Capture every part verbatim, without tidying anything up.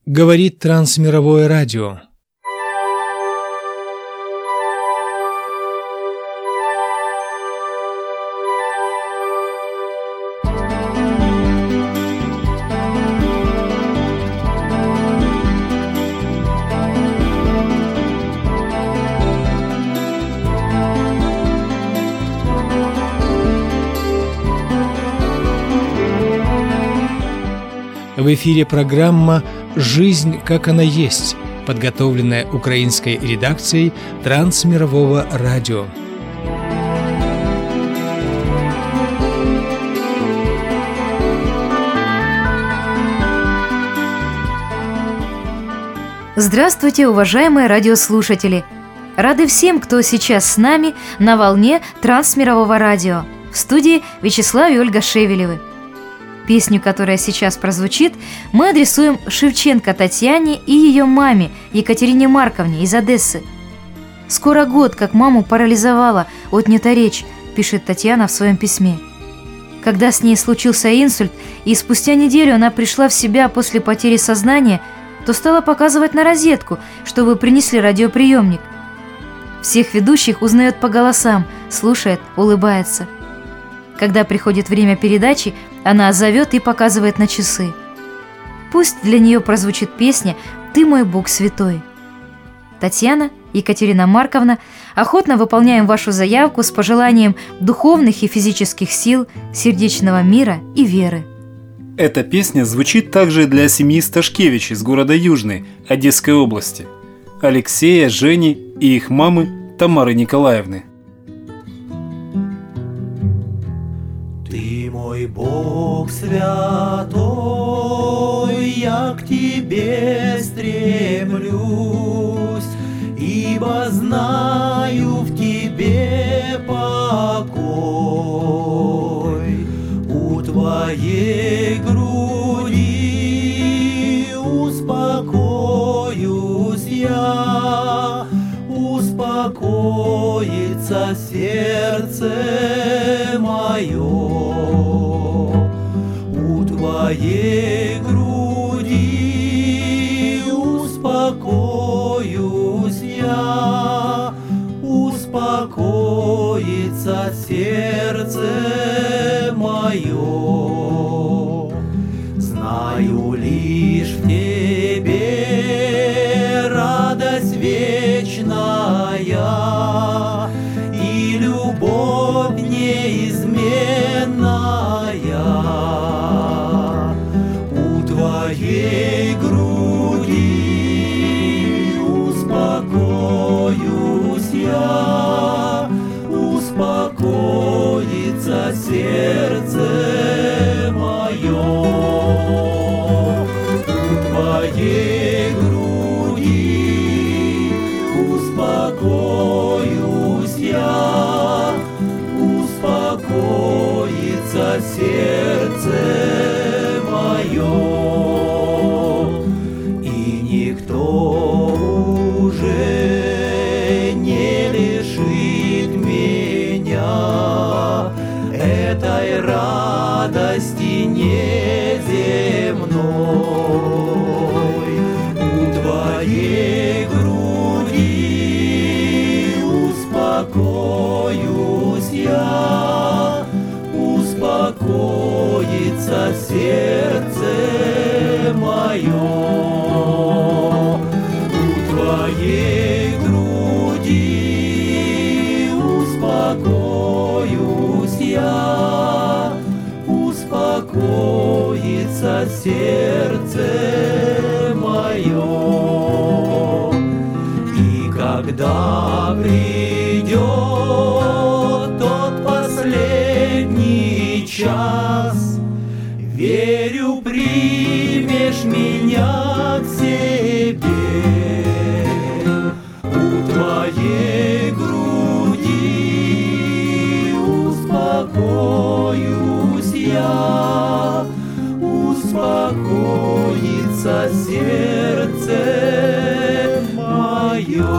Говорит Трансмировое радио. В эфире программа «Жизнь, как она есть», подготовленная украинской редакцией Трансмирового радио. Здравствуйте, уважаемые радиослушатели! Рады всем, кто сейчас с нами на волне Трансмирового радио. В студии Вячеслав и Ольга Шевелевы. Песню, которая сейчас прозвучит, мы адресуем Шевченко Татьяне и ее маме Екатерине Марковне из Одессы. «Скоро год, как маму парализовала, отнята речь», пишет Татьяна в своем письме. Когда с ней случился инсульт, и спустя неделю она пришла в себя после потери сознания, то стала показывать на розетку, чтобы принесли радиоприемник. Всех ведущих узнает по голосам, слушает, улыбается. Когда приходит время передачи, она зовет и показывает на часы. Пусть для нее прозвучит песня «Ты мой Бог святой». Татьяна, Екатерина Марковна, охотно выполняем вашу заявку с пожеланием духовных и физических сил, сердечного мира и веры. Эта песня звучит также для семьи Сташкевич из города Южный, Одесской области, Алексея, Жени и их мамы Тамары Николаевны. Ты мой Бог святой, я к Тебе стремлюсь, ибо знаю в Тебе покой. У Твоей груди успокоюсь я, успокоится сердце мое. Твоей груди успокоюсь я, успокоится сердце мое. Знаю лишь в Тебе радость вечная и любовь неизменная. Твоей груди успокоюсь я, успокоится сердце мое. У Твоей груди успокоюсь я, успокоится сердце мое. Радости неземной. У Твоей груди успокоюсь я, успокоится сердце мое. У Твоей груди успокоюсь я, успокоится сердце мое. И когда придет тот последний час, верю, примешь меня к себе. У Твоей груди успокоюсь я, успокоится сердце мое.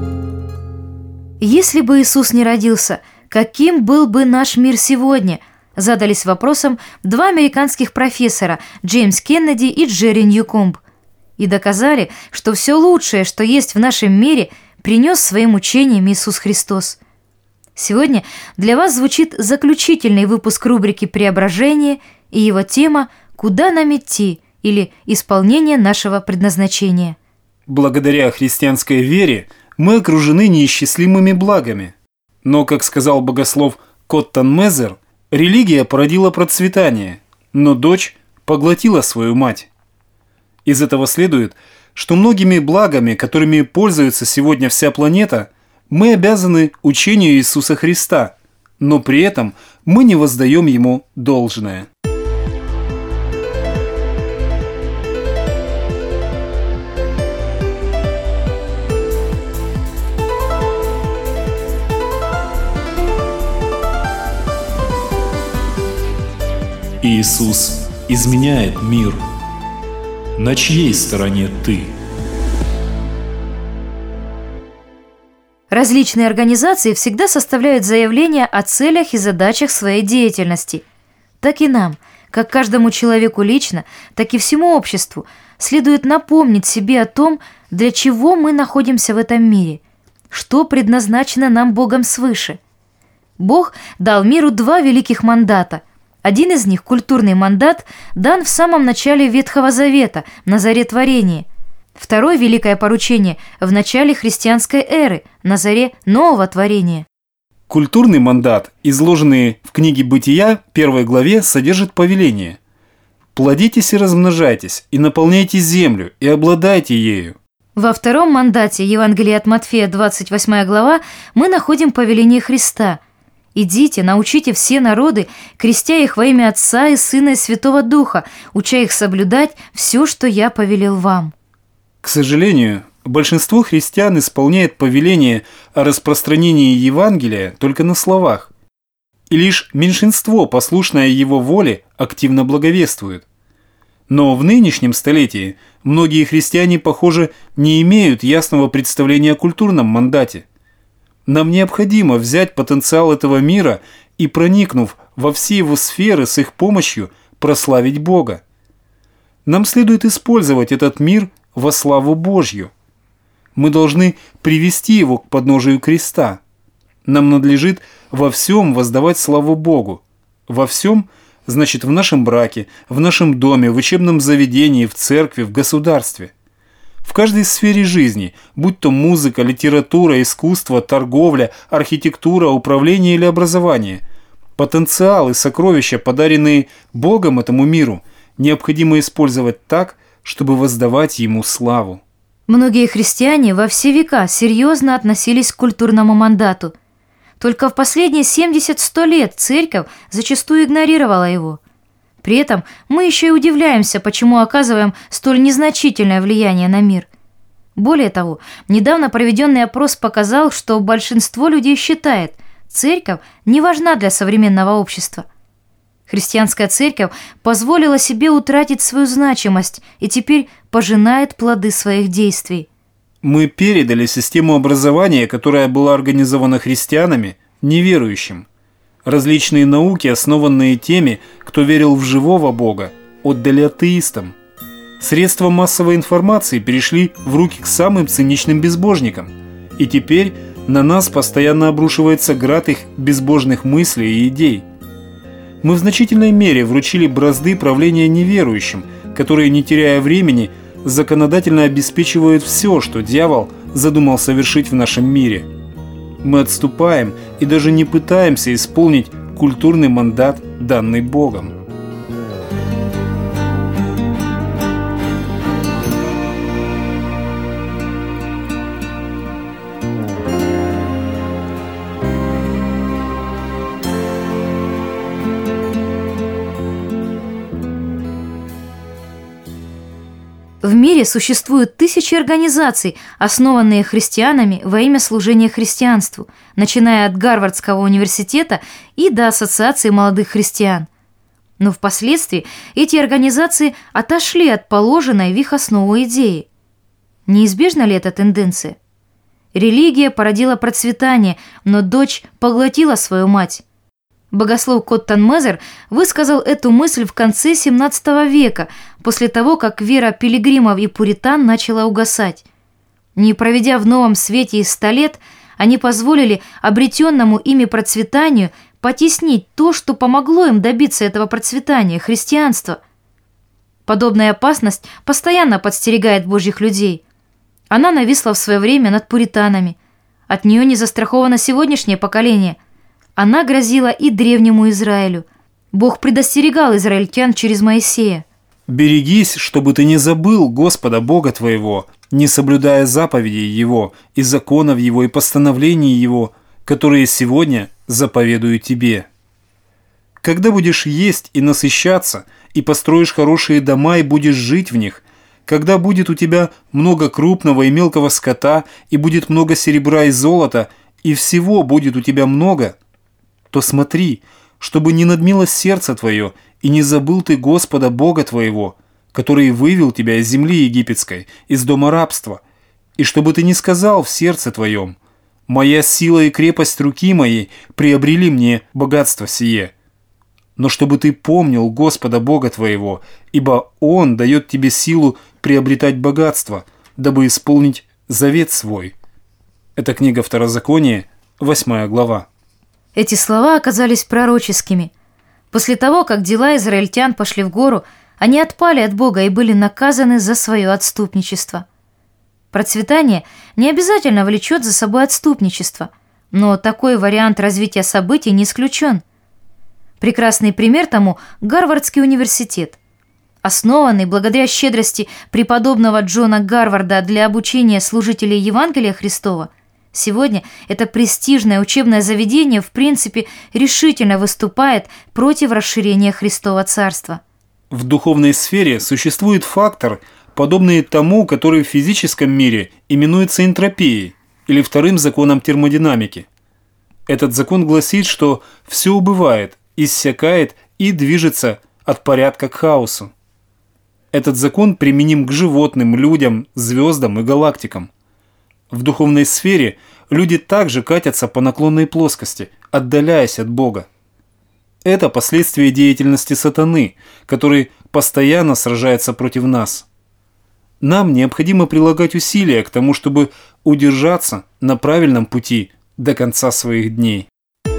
Если бы Иисус не родился, каким был бы наш мир сегодня? Задались вопросом два американских профессора Джеймс Кеннеди и Джерри Ньюкомб и доказали, что все лучшее, что есть в нашем мире, принес своим учением Иисус Христос. Сегодня для вас звучит заключительный выпуск рубрики «Преображение» и его тема «Куда нам идти?» или «Исполнение нашего предназначения». Благодаря христианской вере мы окружены неисчислимыми благами. Но, как сказал богослов Коттон Мезер, религия породила процветание, но дочь поглотила свою мать. Из этого следует, что многими благами, которыми пользуется сегодня вся планета, мы обязаны учению Иисуса Христа, но при этом мы не воздаем Ему должное. Иисус изменяет мир. На чьей стороне ты? Различные организации всегда составляют заявления о целях и задачах своей деятельности. Так и нам, как каждому человеку лично, так и всему обществу, следует напомнить себе о том, для чего мы находимся в этом мире, что предназначено нам Богом свыше. Бог дал миру два великих мандата. Один из них, культурный мандат, дан в самом начале Ветхого Завета, на заре творения. Второе великое поручение в начале христианской эры, на заре нового творения. Культурный мандат, изложенный в книге «Бытия», первой главе, содержит повеление: «Плодитесь и размножайтесь, и наполняйте землю, и обладайте ею». Во втором мандате Евангелия от Матфея, двадцать восьмая глава, мы находим повеление Христа: «Идите, научите все народы, крестя их во имя Отца и Сына и Святого Духа, уча их соблюдать все, что я повелел вам». К сожалению, большинство христиан исполняет повеление о распространении Евангелия только на словах, и лишь меньшинство, послушное его воле, активно благовествует. Но в нынешнем столетии многие христиане, похоже, не имеют ясного представления о культурном мандате. Нам необходимо взять потенциал этого мира и, проникнув во все его сферы с их помощью, прославить Бога. Нам следует использовать этот мир во славу Божью. Мы должны привести его к подножию креста. Нам надлежит во всем воздавать славу Богу. Во всем, значит, в нашем браке, в нашем доме, в учебном заведении, в церкви, в государстве. В каждой сфере жизни, будь то музыка, литература, искусство, торговля, архитектура, управление или образование, потенциал и сокровища, подаренные Богом этому миру, необходимо использовать так, чтобы воздавать Ему славу. Многие христиане во все века серьезно относились к культурному мандату. Только в последние семьдесят-сто лет церковь зачастую игнорировала его. При этом мы еще и удивляемся, почему оказываем столь незначительное влияние на мир. Более того, недавно проведенный опрос показал, что большинство людей считает, церковь не важна для современного общества. Христианская церковь позволила себе утратить свою значимость и теперь пожинает плоды своих действий. Мы передали систему образования, которая была организована христианами, неверующим. Различные науки, основанные теми, кто верил в живого Бога, отдали атеистам. Средства массовой информации перешли в руки к самым циничным безбожникам. И теперь на нас постоянно обрушивается град их безбожных мыслей и идей. Мы в значительной мере вручили бразды правления неверующим, которые, не теряя времени, законодательно обеспечивают все, что дьявол задумал совершить в нашем мире. Мы отступаем и даже не пытаемся исполнить культурный мандат, данный Богом. В мире существуют тысячи организаций, основанные христианами во имя служения христианству, начиная от Гарвардского университета и до Ассоциации молодых христиан. Но впоследствии эти организации отошли от положенной в их основу идеи. Неизбежна ли эта тенденция? Религия породила процветание, но дочь поглотила свою мать. Богослов Коттон Мезер высказал эту мысль в конце семнадцатого века, после того, как вера пилигримов и пуритан начала угасать. Не проведя в Новом Свете и ста лет, они позволили обретенному ими процветанию потеснить то, что помогло им добиться этого процветания – христианство. Подобная опасность постоянно подстерегает Божьих людей. Она нависла в свое время над пуританами. От нее не застраховано сегодняшнее поколение. Она грозила и древнему Израилю. Бог предостерегал израильтян через Моисея. «Берегись, чтобы ты не забыл Господа Бога твоего, не соблюдая заповедей Его, и законов Его, и постановлений Его, которые сегодня заповедую тебе. Когда будешь есть и насыщаться, и построишь хорошие дома, и будешь жить в них, когда будет у тебя много крупного и мелкого скота, и будет много серебра и золота, и всего будет у тебя много, то смотри, чтобы не надмилось сердце твое, и не забыл ты Господа Бога твоего, который вывел тебя из земли египетской, из дома рабства, и чтобы ты не сказал в сердце твоем: «Моя сила и крепость руки моей приобрели мне богатство сие». Но чтобы ты помнил Господа Бога твоего, ибо Он дает тебе силу приобретать богатство, дабы исполнить завет свой. Это книга Второзакония, восьмая глава. Эти слова оказались пророческими. После того, как дела израильтян пошли в гору, они отпали от Бога и были наказаны за свое отступничество. Процветание не обязательно влечет за собой отступничество, но такой вариант развития событий не исключен. Прекрасный пример тому – Гарвардский университет. Основанный благодаря щедрости преподобного Джона Гарварда для обучения служителей Евангелия Христова, сегодня это престижное учебное заведение в принципе решительно выступает против расширения Христова Царства. В духовной сфере существует фактор, подобный тому, который в физическом мире именуется энтропией или вторым законом термодинамики. Этот закон гласит, что все убывает, иссякает и движется от порядка к хаосу. Этот закон применим к животным, людям, звездам и галактикам. В духовной сфере люди также катятся по наклонной плоскости, отдаляясь от Бога. Это последствия деятельности сатаны, который постоянно сражается против нас. Нам необходимо прилагать усилия к тому, чтобы удержаться на правильном пути до конца своих дней.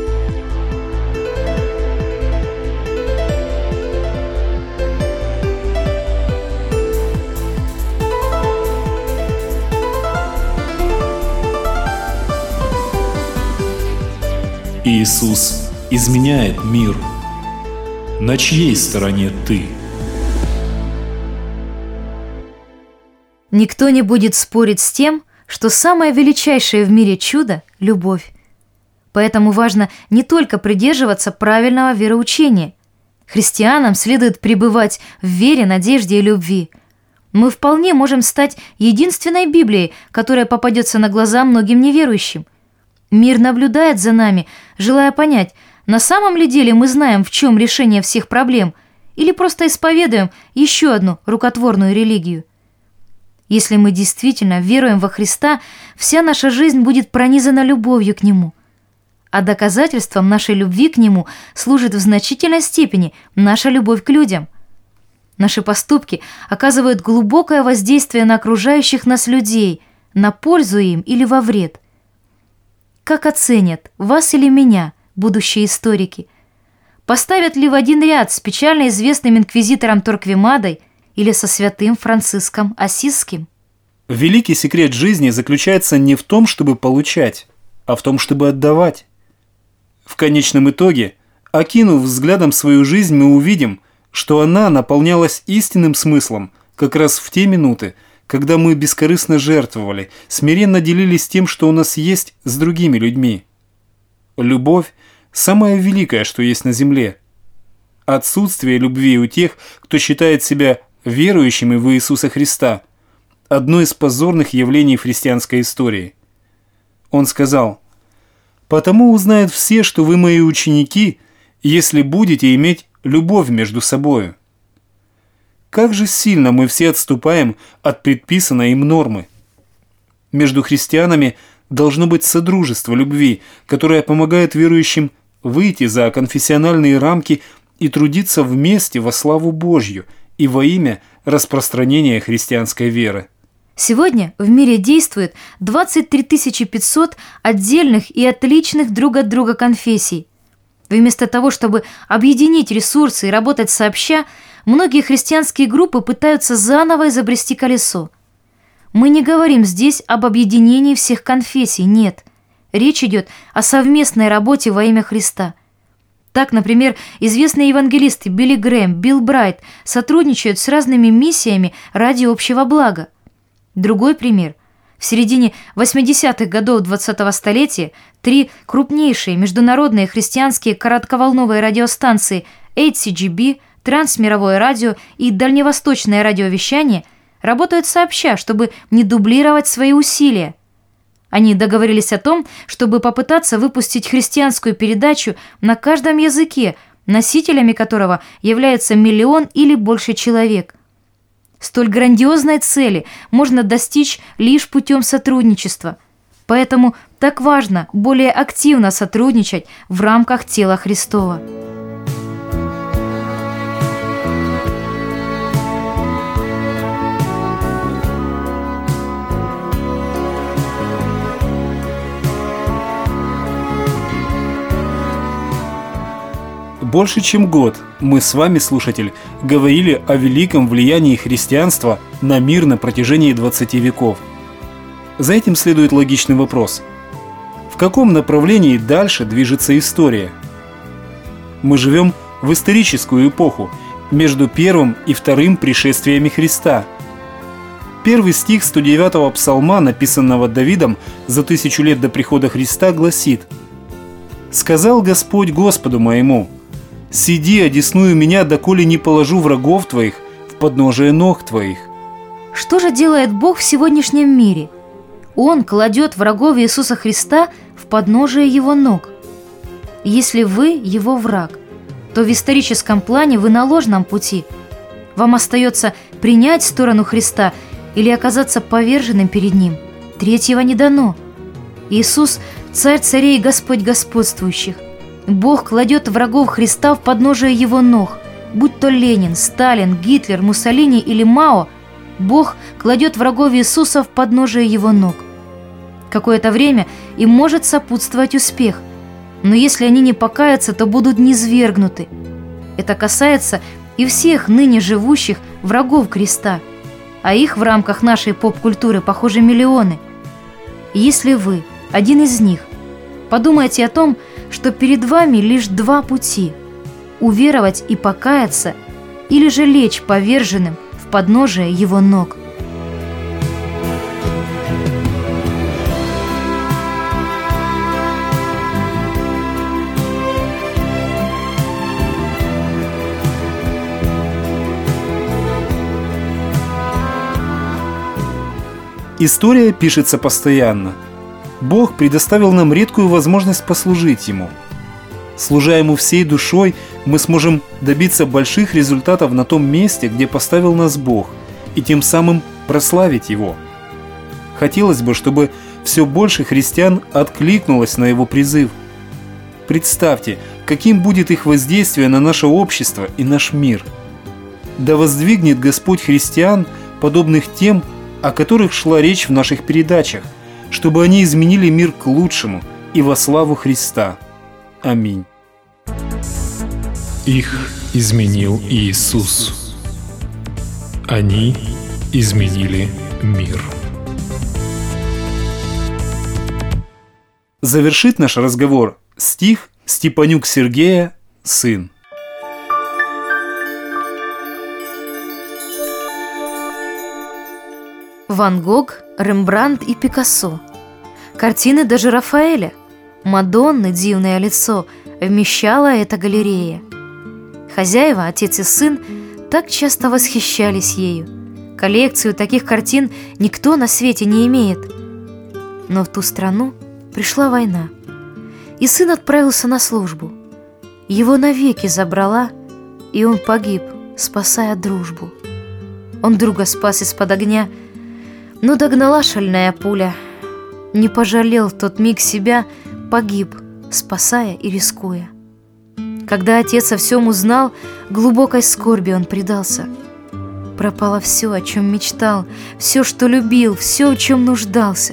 Иисус изменяет мир. На чьей стороне ты? Никто не будет спорить с тем, что самое величайшее в мире чудо – любовь. Поэтому важно не только придерживаться правильного вероучения. Христианам следует пребывать в вере, надежде и любви. Мы вполне можем стать единственной Библией, которая попадется на глаза многим неверующим. Мир наблюдает за нами, желая понять, на самом ли деле мы знаем, в чем решение всех проблем, или просто исповедуем еще одну рукотворную религию. Если мы действительно веруем во Христа, вся наша жизнь будет пронизана любовью к Нему. А доказательством нашей любви к Нему служит в значительной степени наша любовь к людям. Наши поступки оказывают глубокое воздействие на окружающих нас людей, на пользу им или во вред. Как оценят, вас или меня, будущие историки? Поставят ли в один ряд с печально известным инквизитором Торквемадой или со святым Франциском Ассизским? Великий секрет жизни заключается не в том, чтобы получать, а в том, чтобы отдавать. В конечном итоге, окинув взглядом свою жизнь, мы увидим, что она наполнялась истинным смыслом как раз в те минуты, когда мы бескорыстно жертвовали, смиренно делились тем, что у нас есть, с другими людьми. Любовь – самое великое, что есть на земле. Отсутствие любви у тех, кто считает себя верующими в Иисуса Христа – одно из позорных явлений в христианской истории. Он сказал: «Потому узнают все, что вы мои ученики, если будете иметь любовь между собою». Как же сильно мы все отступаем от предписанной им нормы. Между христианами должно быть содружество любви, которое помогает верующим выйти за конфессиональные рамки и трудиться вместе во славу Божью и во имя распространения христианской веры. Сегодня в мире действует двадцать три тысячи пятьсот отдельных и отличных друг от друга конфессий. Вместо того, чтобы объединить ресурсы и работать сообща, многие христианские группы пытаются заново изобрести колесо. Мы не говорим здесь об объединении всех конфессий, нет. Речь идет о совместной работе во имя Христа. Так, например, известные евангелисты Билли Грэм, Билл Брайт сотрудничают с разными миссиями ради общего блага. Другой пример. В середине восьмидесятых годов двадцатого столетия три крупнейшие международные христианские коротковолновые радиостанции эйч си джи би, Трансмировое радио и Дальневосточное радиовещание работают сообща, чтобы не дублировать свои усилия. Они договорились о том, чтобы попытаться выпустить христианскую передачу на каждом языке, носителями которого является миллион или больше человек. Столь грандиозной цели можно достичь лишь путем сотрудничества. Поэтому так важно более активно сотрудничать в рамках тела Христова. Больше чем год мы с вами, слушатель, говорили о великом влиянии христианства на мир на протяжении двадцати веков. За этим следует логичный вопрос. В каком направлении дальше движется история? Мы живем в историческую эпоху между первым и вторым пришествиями Христа. Первый стих сто девятого псалма, написанного Давидом за тысячу лет до прихода Христа, гласит: «Сказал Господь Господу моему: сиди, одесную меня, доколе не положу врагов твоих в подножие ног твоих». Что же делает Бог в сегодняшнем мире? Он кладет врагов Иисуса Христа в подножие Его ног. Если вы Его враг, то в историческом плане вы на ложном пути. Вам остается принять сторону Христа или оказаться поверженным перед Ним. Третьего не дано. Иисус – Царь царей и Господь господствующих. Бог кладет врагов Христа в подножие Его ног. Будь то Ленин, Сталин, Гитлер, Муссолини или Мао, Бог кладет врагов Иисуса в подножие Его ног. Какое-то время им может сопутствовать успех, но если они не покаятся, то будут низвергнуты. Это касается и всех ныне живущих врагов креста, а их в рамках нашей поп-культуры, похоже, миллионы. И если вы один из них, подумайте о том, что перед вами лишь два пути – уверовать и покаяться, или же лечь поверженным в подножие Его ног. История пишется постоянно. Бог предоставил нам редкую возможность послужить Ему. Служа Ему всей душой, мы сможем добиться больших результатов на том месте, где поставил нас Бог, и тем самым прославить Его. Хотелось бы, чтобы все больше христиан откликнулось на Его призыв. Представьте, каким будет их воздействие на наше общество и наш мир. Да воздвигнет Господь христиан, подобных тем, о которых шла речь в наших передачах, чтобы они изменили мир к лучшему и во славу Христа. Аминь. Их изменил Иисус. Они изменили мир. Завершит наш разговор стих Степанюк Сергея, сын. Ван Гог, Рембрандт и Пикассо. Картины даже Рафаэля. Мадонны «Дивное лицо» вмещала эта галерея. Хозяева, отец и сын, так часто восхищались ею. Коллекцию таких картин никто на свете не имеет. Но в ту страну пришла война, и сын отправился на службу. Его навеки забрала, и он погиб, спасая дружбу. Он друга спас из-под огня, но догнала шальная пуля. Не пожалел в тот миг себя, погиб, спасая и рискуя. Когда отец о всем узнал, глубокой скорби он предался. Пропало все, о чем мечтал, все, что любил, все, в чем нуждался.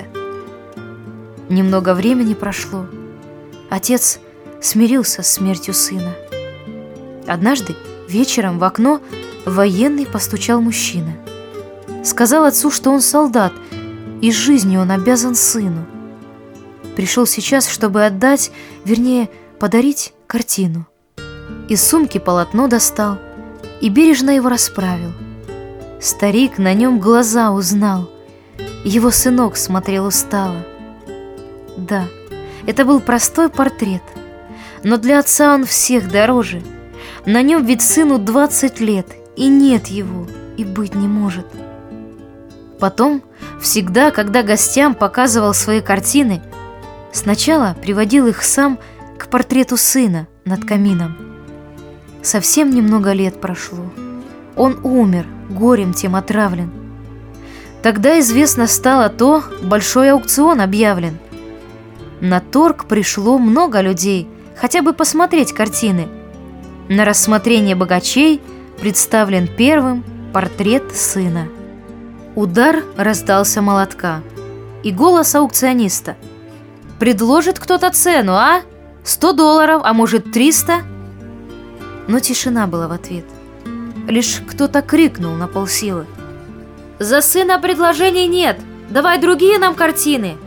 Немного времени прошло. Отец смирился с смертью сына. Однажды вечером в окно военный постучал мужчина. Сказал отцу, что он солдат, и жизнью он обязан сыну. Пришел сейчас, чтобы отдать, вернее, подарить картину. Из сумки полотно достал и бережно его расправил. Старик на нем глаза узнал. Его сынок смотрел устало. Да, это был простой портрет, но для отца он всех дороже. На нем ведь сыну двадцать лет, и нет его, и быть не может. Потом, всегда, когда гостям показывал свои картины, сначала приводил их сам к портрету сына над камином. Совсем немного лет прошло. Он умер, горем тем отравлен. Тогда известно стало то, большой аукцион объявлен. На торг пришло много людей, хотя бы посмотреть картины. На рассмотрение богачей представлен первым портрет сына. Удар раздался молотка, и голос аукциониста: «Предложит кто-то цену, а? Сто долларов, а может триста?» Но тишина была в ответ. Лишь кто-то крикнул на полсилы: «За сына предложений нет! Давай другие нам картины!»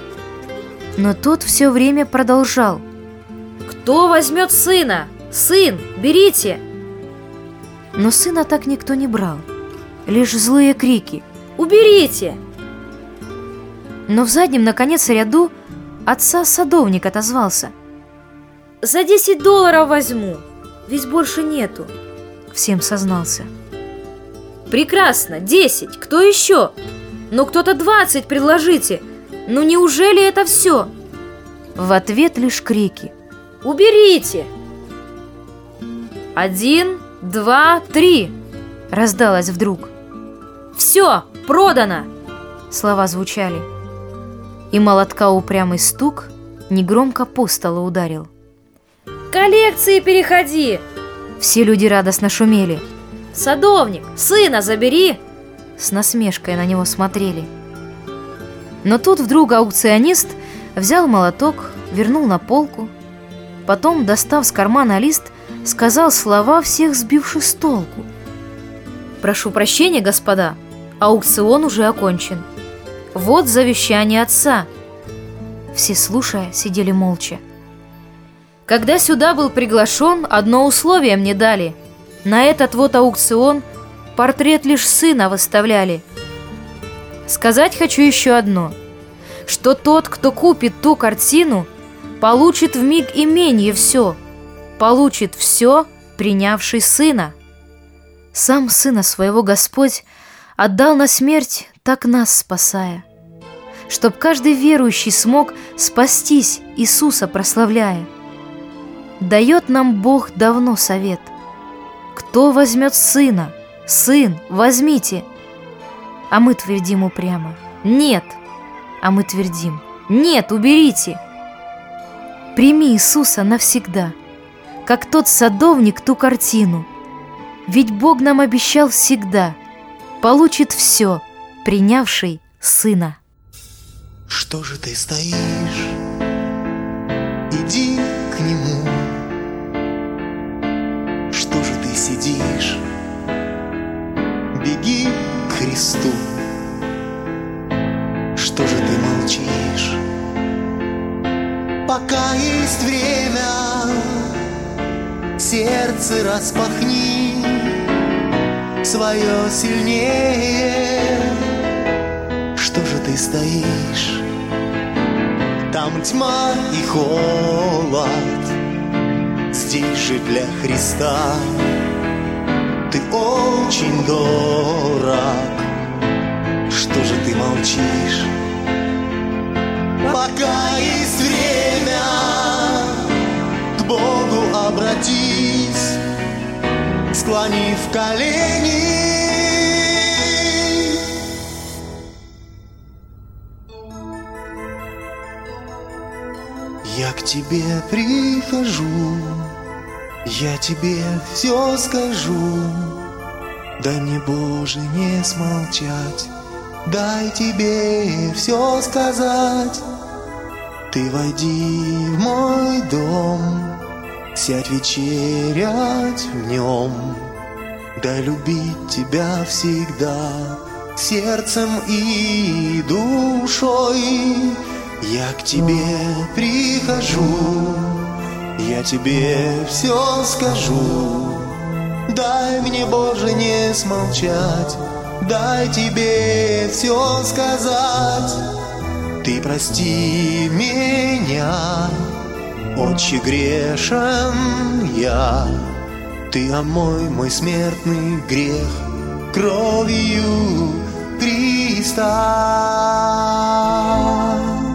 Но тот все время продолжал: «Кто возьмет сына? Сын, берите!» Но сына так никто не брал. Лишь злые крики: «Уберите!» Но в заднем, наконец, ряду отца садовник отозвался: «За десять долларов возьму, ведь больше нету», — всем сознался. «Прекрасно, десять, кто еще? Ну кто-то двадцать предложите, ну неужели это все?» В ответ лишь крики: «Уберите!» «Один, два, три!» раздалось вдруг. «Все, продано!» слова звучали. И молотка упрямый стук негромко по столу ударил. «Коллекции переходи!» Все люди радостно шумели. «Садовник, сына забери!» С насмешкой на него смотрели. Но тут вдруг аукционист взял молоток, вернул на полку. Потом, достав с кармана лист, сказал слова, всех сбивших с толку: «Прошу прощения, господа, аукцион уже окончен. Вот завещание отца». Все, слушая, сидели молча. Когда сюда был приглашен, одно условие мне дали. На этот вот аукцион портрет лишь сына выставляли. Сказать хочу еще одно, что тот, кто купит ту картину, получит вмиг именье все, получит все, принявший сына. Сам сына своего Господь отдал на смерть, так нас спасая, чтоб каждый верующий смог спастись, Иисуса прославляя. Дает нам Бог давно совет: кто возьмет сына, сын, возьмите. А мы твердим упрямо: нет. А мы твердим: нет, уберите. Прими Иисуса навсегда, как тот садовник ту картину. Ведь Бог нам обещал всегда: получит все, принявший сына. Что же ты стоишь? Иди к нему. Что же ты сидишь? Беги к Христу. Что же ты молчишь? Пока есть время, сердце распахни свое сильнее. Что же ты стоишь? Там тьма и холод, здесь же для Христа ты очень дорог. Что же ты молчишь? Пока есть время, к Богу обратись, склонив колени. Я к тебе прихожу, Я тебе все скажу. Дай мне, Боже, не смолчать, дай тебе все сказать. Ты войди в мой дом, сядь вечерять в нем. Дай любить тебя всегда, сердцем и душой. Я к тебе прихожу, я тебе все скажу. Дай мне, Боже, не смолчать, дай тебе все сказать. Ты прости меня, Отче, грешен я. Ты омой мой смертный грех кровью Христа.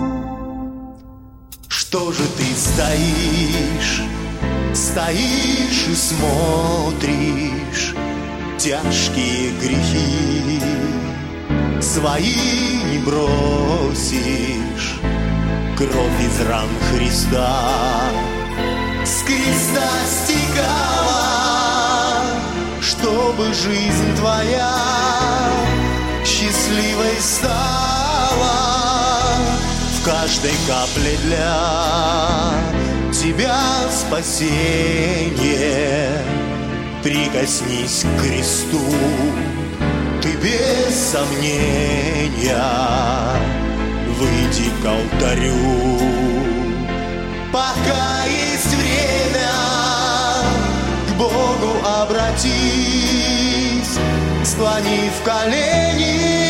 Что же ты стоишь, стоишь и смотришь? Тяжкие грехи свои не бросишь. Кровь из ран Христа с креста стекала, чтобы жизнь твоя счастливой стала. В каждой капле для тебя спасение. Прикоснись к кресту, ты без сомнения выйди к алтарю. Пока есть время, к Богу обратись, склонив колени.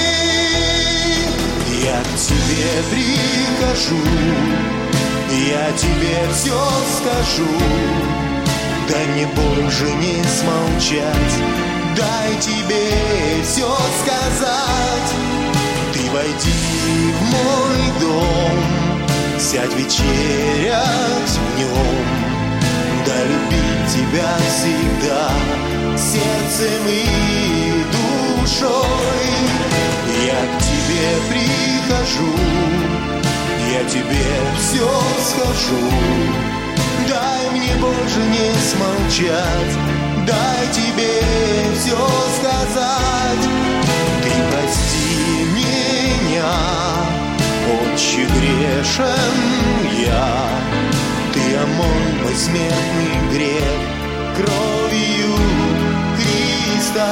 Я к тебе прихожу, я тебе все скажу. Дай мне, Боже, не смолчать, дай тебе все сказать. Ты войди в мой дом, сядь вечерять в нем. Дай любить тебя всегда, сердцем и душой. Я к тебе прихожу, я тебе все скажу. Дай мне, Боже, не смолчать, дай тебе все сказать. Ты прости меня, Отче, грешен я. Ты омой мой смертный грех кровью Христа.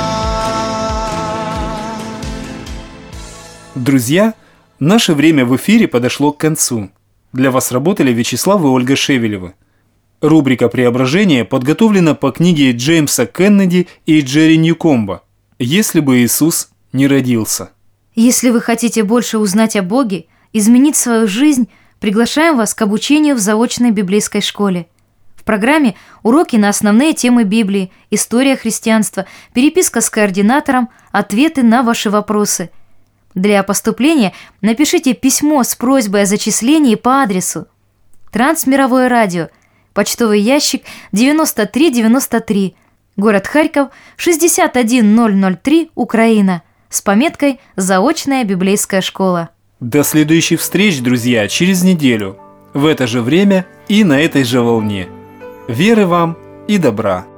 Друзья, наше время в эфире подошло к концу. Для вас работали Вячеслав и Ольга Шевелевы. Рубрика «Преображение» подготовлена по книге Джеймса Кеннеди и Джерри Ньюкомба «Если бы Иисус не родился». Если вы хотите больше узнать о Боге, изменить свою жизнь, приглашаем вас к обучению в заочной библейской школе. В программе уроки на основные темы Библии, история христианства, переписка с координатором, ответы на ваши вопросы. Для поступления напишите письмо с просьбой о зачислении по адресу Трансмировое радио, почтовый ящик девяносто три девяносто три, город Харьков, шестьдесят один ноль три, Украина, с пометкой «Заочная библейская школа». До следующих встреч, друзья, через неделю, в это же время и на этой же волне. Веры вам и добра!